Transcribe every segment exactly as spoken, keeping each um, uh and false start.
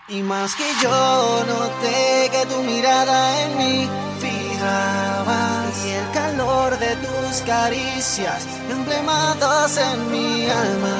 Y más que yo noté que tu mirada en mí fijabas, y el calor de tus caricias emblemados en mi alma.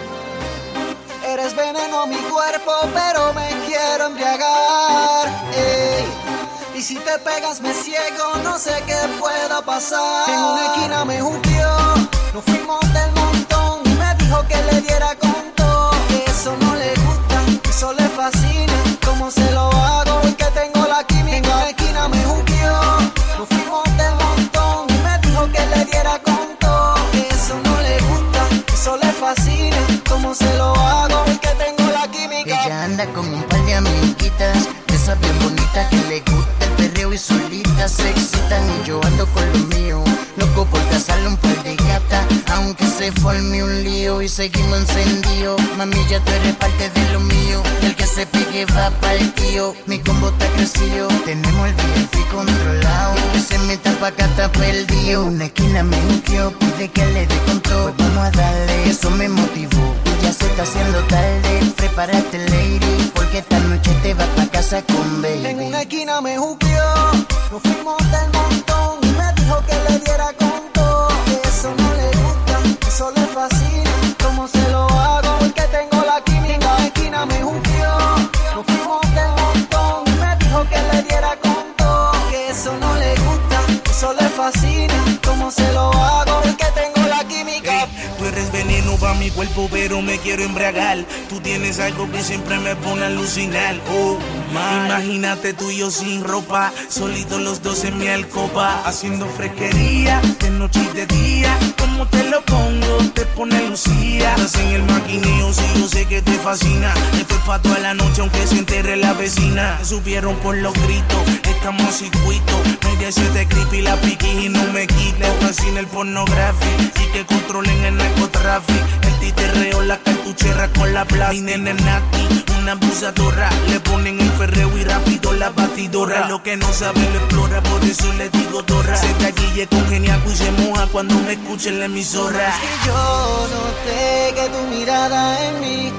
Eres veneno a mi cuerpo, pero me quiero embriagar, ey. Y si te pegas me ciego, no sé qué pueda pasar. En una esquina me juzgó, nos fuimos del montón, y me dijo que le diera con todo, que eso no le gusta, que eso le fascina. ¿Cómo se lo hago? Porque tengo la química. En una esquina me juzgó, nos fuimos del montón, y me dijo que le diera con todo, que eso no le gusta, que eso le fascina. ¿Cómo se lo hago? Porque tengo la química. Ella anda con un par de amiguitas, de esas bien bonitas que le gusta el perreo y solitas se excitan. Y yo ando con lo mío, loco por casarle un par de gatas, aunque se forme un lío y seguimos encendidos. Mami, ya tú eres parte de lo mío, el que se pegue va pa'l tío. Mi combo está crecido, tenemos el V I P controlado, el que se meta pa' acá está perdido. Una esquina me juzgó, pide que le dé con todo, pues vamos a darle, eso me motivó. Ya se está haciendo tarde, prepárate lady, porque esta noche te vas pa' casa con baby. En una esquina me juzgó, nos fuimos del montón, y me dijo que le diera con todo, que eso no le gusta, que eso le fascina. ¿Cómo se lo hago? Porque tengo la química. En una esquina me juzgó, nos fuimos del montón, y me dijo que le diera con todo, que eso no le gusta, que eso le fascina. ¿Cómo se lo hago? Porque tengo la química. Hey, tú eres veneno pa' mi cuerpo, pero me quiero embriagar. Tú tienes algo que siempre me pone a alucinar. Oh, man. Imagínate tú y yo sin ropa, solitos los dos en mi alcoba, haciendo fresquería de noche y de día. Como te lo pongo, te pone lucía. Estás en el maquineo, si yo sé que te fascina. Esto es pa' toda la noche, aunque se enterre la vecina. Me subieron por los gritos, estamos a circuito. Media siete creepy, la piqui y no me quita. Le fascina el pornografía y que controlen el narcotráfico. El titerreo, la cartuchera con la plata. Mi nene Nati, una abusadora. Le ponen el perreo y rápido la batidora. Lo que no sabe lo explora, por eso le digo torra. Se taquille con geniaco y se moja cuando me escuche en la emisora. Es que yo noté que tu mirada en mí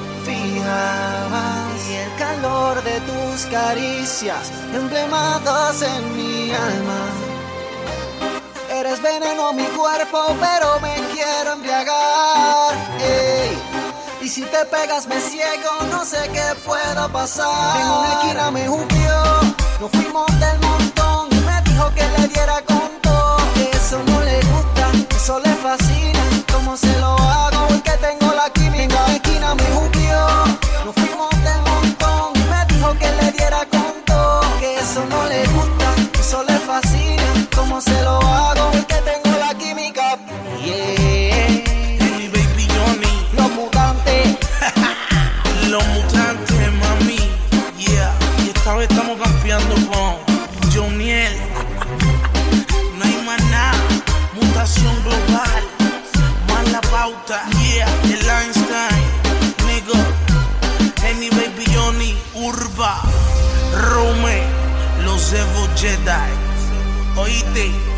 fijabas, y el calor de tus caricias emblemados en mi alma. Eres veneno a mi cuerpo, pero me quiero embriagar, ey. Y si te pegas me ciego, no sé qué pueda pasar. En una esquina me juzgó, nos fuimos del montón, y me dijo que le diera con todo, que eso no le gusta, que eso le fascina. ¿Cómo se lo hago? Porque tengo la química. En una esquina me juzgó, nos fuimos del montón, y me dijo que le diera con todo, que eso no le gusta, que eso le fascina. ¿Cómo se lo hago? Porque tengo la química. Yeah. Hey, baby Johnny. Los mutantes. Los mutantes, mami. Yeah. Y esta vez estamos campeando con Joniel. No hay más nada. Mutación global. Más la pauta. Yeah. El Einstein. Nigga. Any baby Johnny. Urba. Rome. Los Evo Jedi. Oíste.